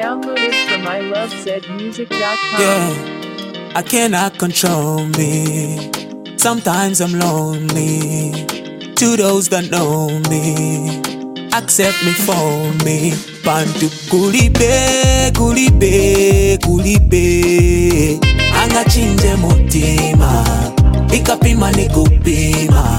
Downloaded from ilovezmusic.com. Yeah, I cannot control me. Sometimes I'm lonely. To those that know me, accept me for me. Bantu kulibe, kulibe, kulibe. Anga chinje mutima, ikapima nikupima.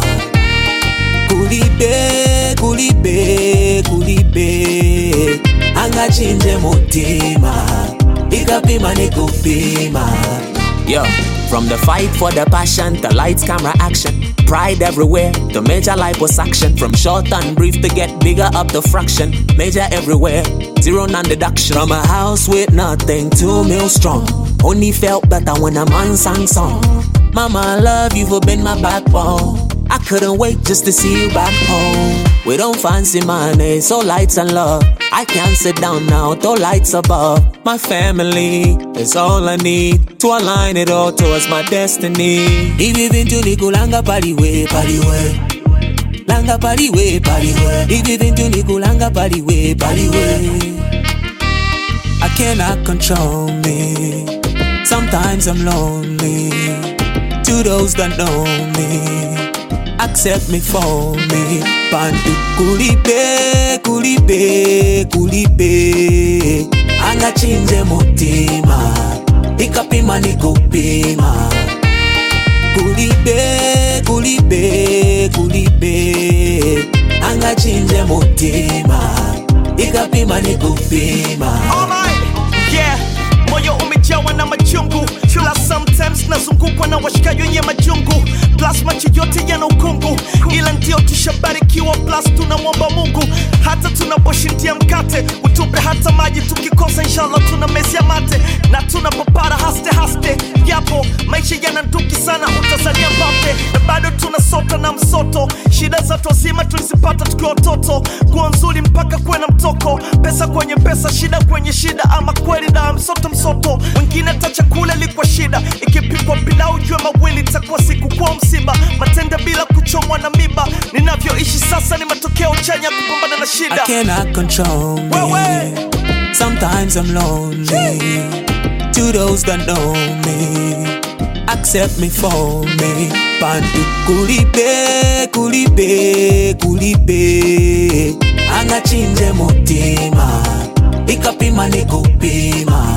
Kulibe, kulibe, kulibe. Anga chinje mutima, ikapima nikupima. Yo, from the fight for the passion, the lights, camera, action, pride everywhere, the major liposuction. From short and brief to get bigger up the fraction, major everywhere, zero non-deduction. From a house with nothing, 2 mil strong, only felt better when a man sang song. Mama, I love you for being my backbone. I couldn't wait just to see you back home. We don't fancy money, so lights and love. I can't sit down now, though lights above. My family is all I need to align it all towards my destiny. If you've been to Nikulanga, pariwe, pariwe. Langa pariwe, pariwe. If you've been to Nikulanga, pariwe, pariwe. I cannot control me. Sometimes I'm lonely. To those that know me, accept me for me. Bantu kulibe, kulibe, kulibe. Anga chinje mutima, ikapima nikupima. Kulibe, kulibe, kulibe. Anga chinje mutima, ikapima nikupima. Alright, yeah. Moyo umejawa na machungu, kila sometimes nazungukwa na washikaji wenye majungu, plus macho yote yana ukungu, ila ndio tushabarikiwa, plus tunamwomba Mungu hata tunaposhindia mkate, utupe hata maji, tukikosa inshallah tuna mezia mate, na tunapopara haste haste, yapo maisha yananduki sana, utazania Mbappe, na bado tunasota na msoto, shida za tozima tulizipata tukiwa watoto, nguo nzuri mpaka kuwe na mtoko, pesa kwenye pesa, shida kwenye shida, ama kweli na msoto msoto. Wengine hata chakula ilikuwa shida, ikipikwa pilau jua mawili itakuwa siku kwa msiba, matenda bila kuchomwa na miba, ninavyoishi sasa ni matokeo chanya kupambana na shida. I cannot control me. Sometimes I'm lonely. To those that know me, accept me for me. Bantu kulibe, kulibe, kulibe. Anga chinje mutima, ikapima nikupima.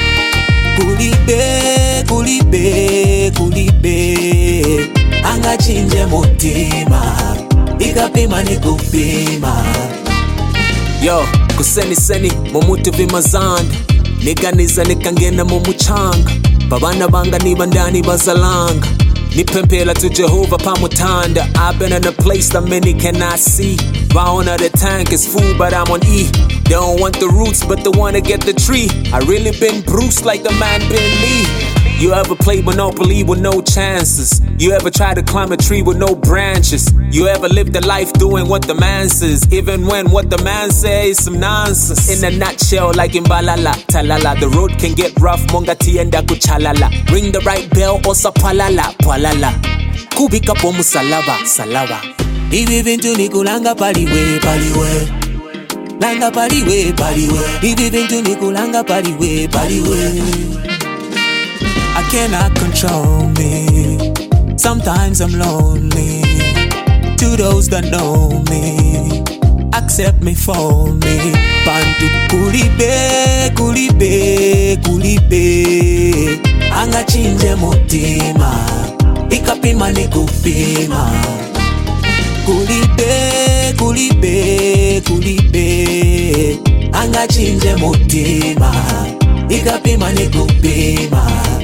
Kulibe, kulibe, kulibe. Anga chinje mutima, ikapima nikupima. Yo, kuseni seni mumutu vimazanda, niganiza nikangena mumuchanga, babana banga niba ndani bazalanga, nipempela to Jehovah pamutanda. I've been in a place that many cannot see. Bound of the tank is full, but I'm on E. They don't want the roots, but they wanna get the tree. I really been bruised like the man Ben Lee. You ever played Monopoly with no chances? You ever tried to climb a tree with no branches? You ever lived a life doing what the man says, even when what the man says is some nonsense? In a nutshell, like in Balala, Talala, the road can get rough, Mongati and Dakuchalala. Ring the right bell, or Sapalala, Palala. Kubika pomu salaba, salaba. If you've been to Nikulanga, pariwe, pariwe. Langa pariwe, pariwe. If you've been to Nikulanga, pariwe, pariwe. I cannot control me. Sometimes I'm lonely. To those that know me, accept me for me. Bantu kulibe, kulibe, kulibe. Anga chinje mutima, ikapima nikupima. Kulibe, kulibe, kulibe. Anga chinje mutima, ikapima nikupima.